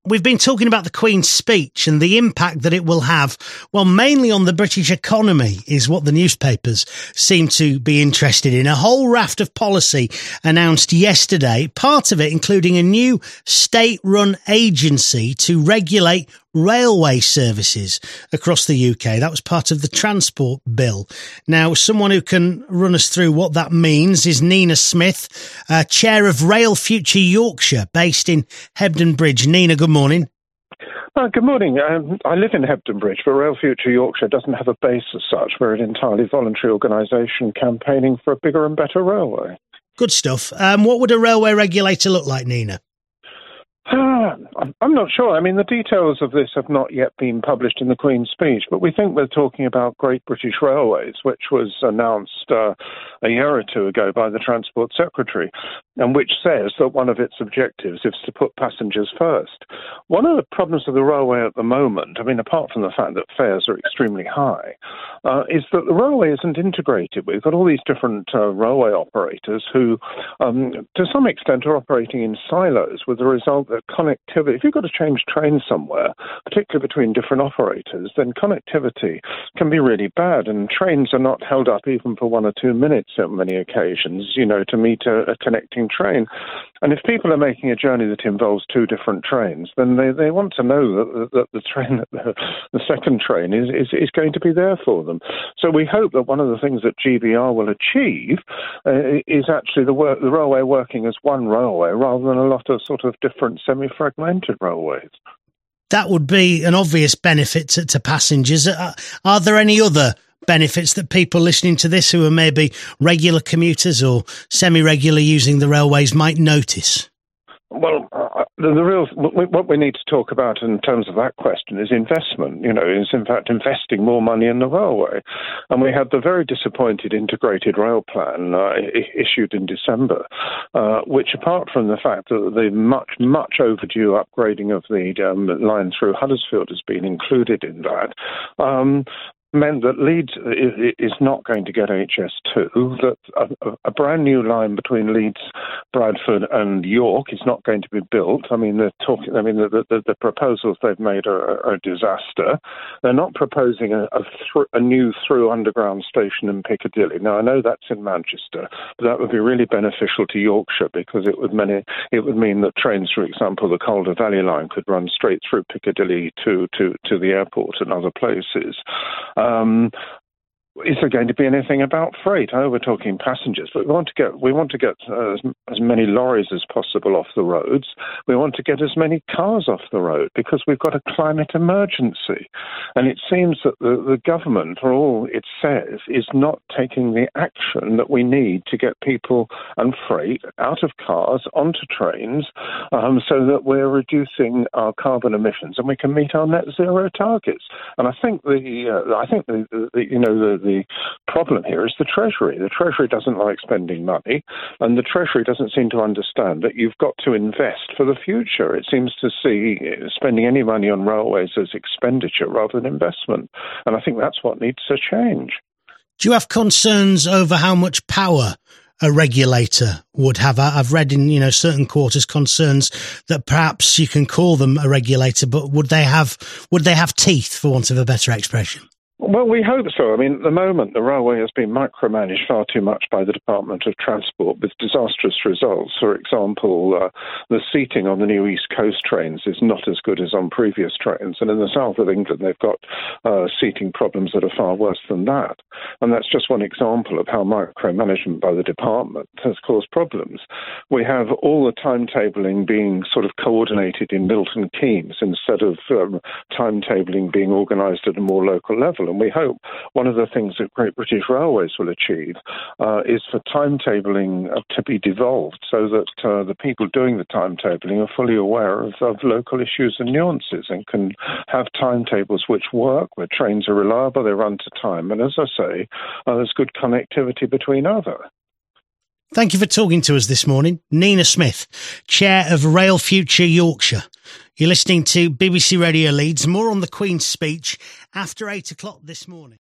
We've been talking about the Queen's speech and the impact that it will have, well, mainly on the British economy is what the newspapers seem to be interested in. A whole raft of policy announced yesterday, part of it including a new state-run agency to regulate railway services across the UK. That was part of the Transport Bill. Now, someone who can run us through what that means is Nina Smith, Chair of Rail Future Yorkshire, based in Hebden Bridge. Nina, good morning. Good morning. I live in Hebden Bridge, but Rail Future Yorkshire doesn't have a base as such. We're an entirely voluntary organisation campaigning for a bigger and better railway. Good stuff. What would a railway regulator look like, Nina? I'm not sure. I mean, the details of this have not yet been published in the Queen's speech, but we think we're talking about Great British Railways, which was announced a year or two ago by the Transport Secretary, and which says that one of its objectives is to put passengers first. One of the problems of the railway at the moment, I mean, apart from the fact that fares are extremely high, is that the railway isn't integrated. We've got all these different railway operators who, to some extent, are operating in silos, with the result that connectivity, if you've got to change trains somewhere, particularly between different operators, then connectivity can be really bad, and trains are not held up even for 1 or 2 minutes on many occasions, to meet a connecting train. And if people are making a journey that involves 2 different trains, then they want to know that the second train is going to be there for them. So we hope that one of the things that GBR will achieve is actually the railway working as one railway rather than a lot of sort of different semi-fragmented railways. That would be an obvious benefit to passengers. Are there any other benefits that people listening to this who are maybe regular commuters or semi-regular using the railways might notice? Well, what we need to talk about in terms of that question is investment, is in fact investing more money in the railway. And we had the very disappointed integrated rail plan issued in December, which, apart from the fact that the much overdue upgrading of the line through Huddersfield has been included in that, meant that Leeds is not going to get HS2, that a brand new line between Leeds, Bradford and York is not going to be built. I mean, the proposals they've made are a disaster. They're not proposing a new through underground station in Piccadilly. Now, I know that's in Manchester, but that would be really beneficial to Yorkshire because it would mean that trains, for example, the Calder Valley line could run straight through Piccadilly to the airport and other places. Is there going to be anything about freight? I know we're talking passengers, but we want to get as many lorries as possible off the roads. We want to get as many cars off the road because we've got a climate emergency. And it seems that the government, for all it says, is not taking the action that we need to get people and freight out of cars onto trains, so that we're reducing our carbon emissions and we can meet our net zero targets. And I think the problem here is the Treasury. The Treasury doesn't like spending money, and the Treasury doesn't seem to understand that you've got to invest for the future. It seems to see spending any money on railways as expenditure rather than investment, and I think that's what needs to change. Do you have concerns over how much power a regulator would have? I've read in certain quarters concerns that perhaps you can call them a regulator, but would they have teeth, for want of a better expression? Well, we hope so. I mean, at the moment, the railway has been micromanaged far too much by the Department of Transport with disastrous results. For example, the seating on the new East Coast trains is not as good as on previous trains. And in the south of England, they've got seating problems that are far worse than that. And that's just one example of how micromanagement by the department has caused problems. We have all the timetabling being sort of coordinated in Milton Keynes instead of timetabling being organised at a more local level. And we hope one of the things that Great British Railways will achieve is for timetabling to be devolved so that the people doing the timetabling are fully aware of local issues and nuances and can have timetables which work, where trains are reliable, they run to time. And as I say, there's good connectivity between other. Thank you for talking to us this morning. Nina Smith, Chair of Rail Future Yorkshire. You're listening to BBC Radio Leeds. More on the Queen's speech after 8 o'clock this morning.